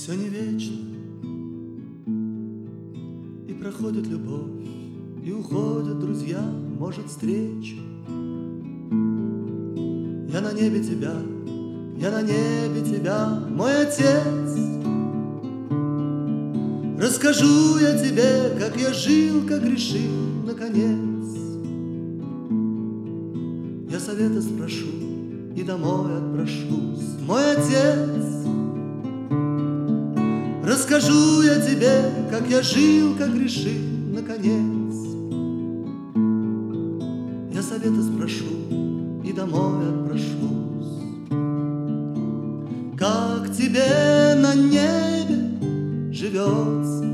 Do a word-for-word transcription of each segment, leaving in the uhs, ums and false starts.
Все не вечно, и проходит любовь, и уходят друзья, может, встречу. Я на небе тебя, я на небе тебя, мой отец. Расскажу я тебе, как я жил, как грешил, наконец. Я совета спрошу и домой отпрошусь, мой отец. Расскажу я тебе, как я жил, как грешил, наконец. Я совета спрошу и домой отпрошусь. Как тебе на небе живется?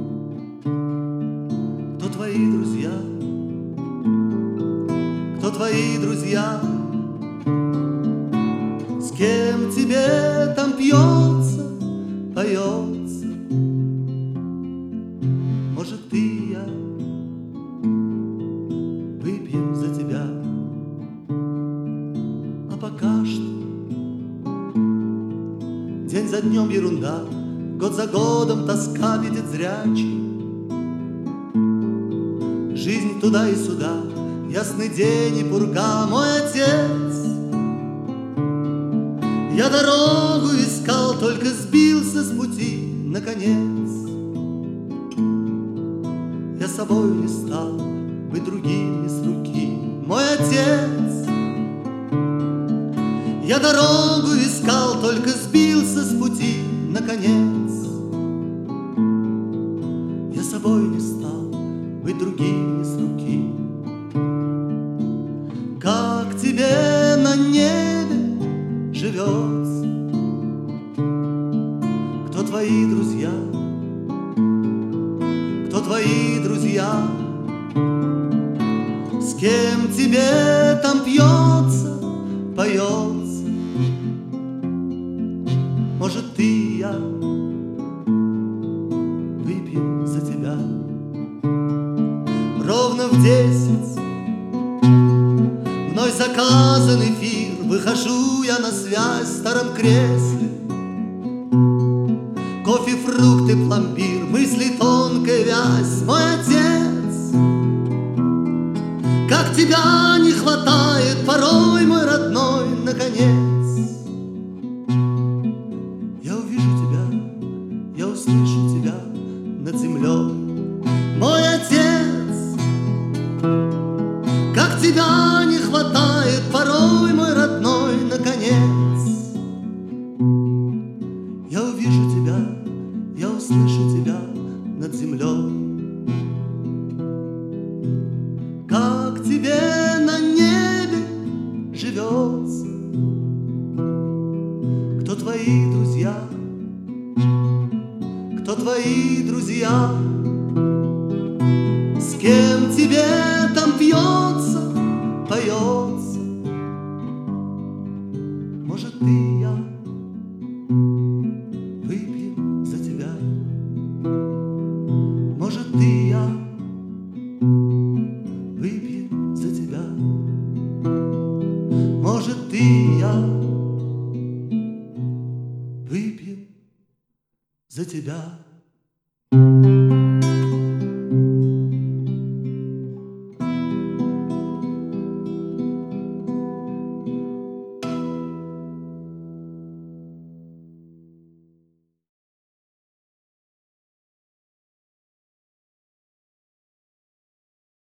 Кто твои друзья? Кто твои друзья? С кем тебе там пьется, поется? Может, ты и я выпьем за тебя. А пока что день за днем ерунда, год за годом тоска видит зрячий. Жизнь туда и сюда, ясный день и пурга, мой отец. Я дорогу искал, только сбился с пути, наконец. Я собою не стал, быть другим не с руки, мой отец. Я дорогу искал, только сбился с пути, наконец. Я собою не стал, быть другим не с руки. Как тебе на небе живется? Кто твои друзья? Кто твои друзья? С кем тебе там пьется, поется? Может, ты и я выпьем за тебя. Ровно в десять мной заказан эфир. Выхожу я на связь в старом кресле. Кофе, фрукты, пломбир, мысли тонкая вязь, мой отец. Как тебя не хватает порой, мой родной, наконец. Я увижу тебя, я услышу тебя над землей, мой отец. Как тебя не хватает порой, мой родной, наконец. Я увижу тебя, я услышу тебя над землей. Как тебе на небе живется? Кто твои друзья? Кто твои друзья? С кем тебе там пьется, поется? Может, ты и я выпьем за тебя. Может, ты и я выпьем за тебя. Может, ты и я выпьем за тебя.